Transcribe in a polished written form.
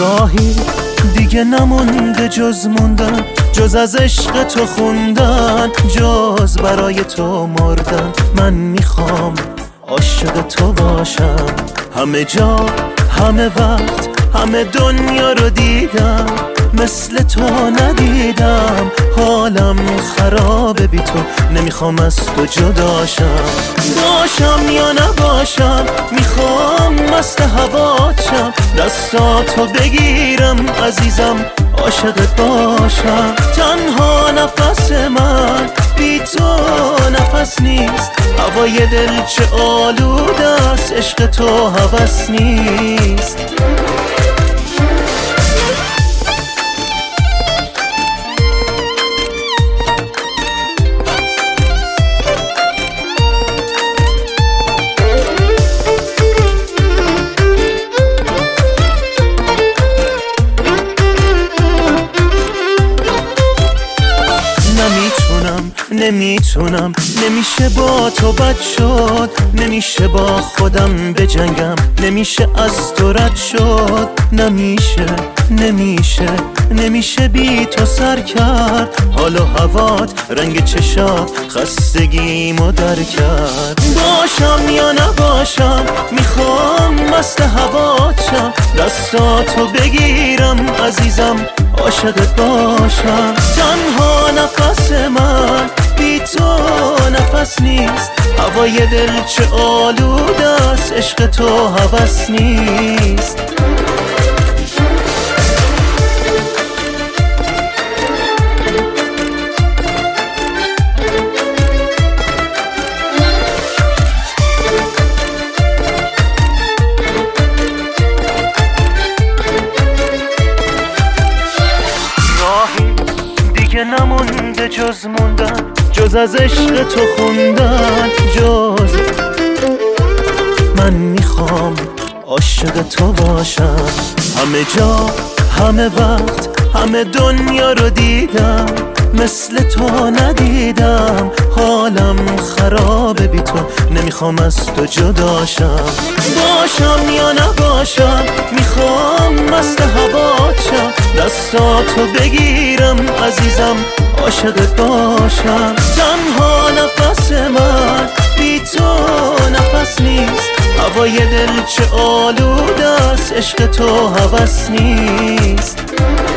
راهی دیگه نمونده جز موندن، جز از عشق تو خوندن، جز برای تو مردن. من میخوام عاشق تو باشم، همه جا همه وقت همه دنیا رو دیدم، مثل تو ندیدم. حالم خرابه بی تو، نمیخوام از تو جداشم. باشم یا نباشم میخوام مست هواشم، دستاتو بگیرم عزیزم عاشقت باشم. تنها نفس من بی تو نفس نیست، هوای دل چه آلوده است، عشق تو هوس نیست. نمیتونم نمیشه با تو بد شد، نمیشه با خودم بجنگم، نمیشه از تو رد شد. نمیشه بی تو سر کرد، حال و هوات رنگ چشات خستگیمو در کرد. باشم یا نباشم میخوام مست هواتم، دستاتو بگیرم عزیزم عاشقت باشم. تنها نفس من بی تو نفس نیست، هوای دل چه آلوده است، عشق تو هوس نیست. دیگه نمونده جز موندن، جز از عشق تو خوندن، جز من میخوام عاشق تو باشم. همه جا همه وقت همه دنیا رو دیدم، مثل تو ندیدم. حالم خرابه بی تو، نمیخوام از تو جداشم. باشم یا نباشم میخوام مست هواشم، دستاتو بگیرم عزیزم عاشقت باشم. تنها نفس من بی تو نفس نیست، هوای دل چه آلوده است، عشق تو هوس نیست.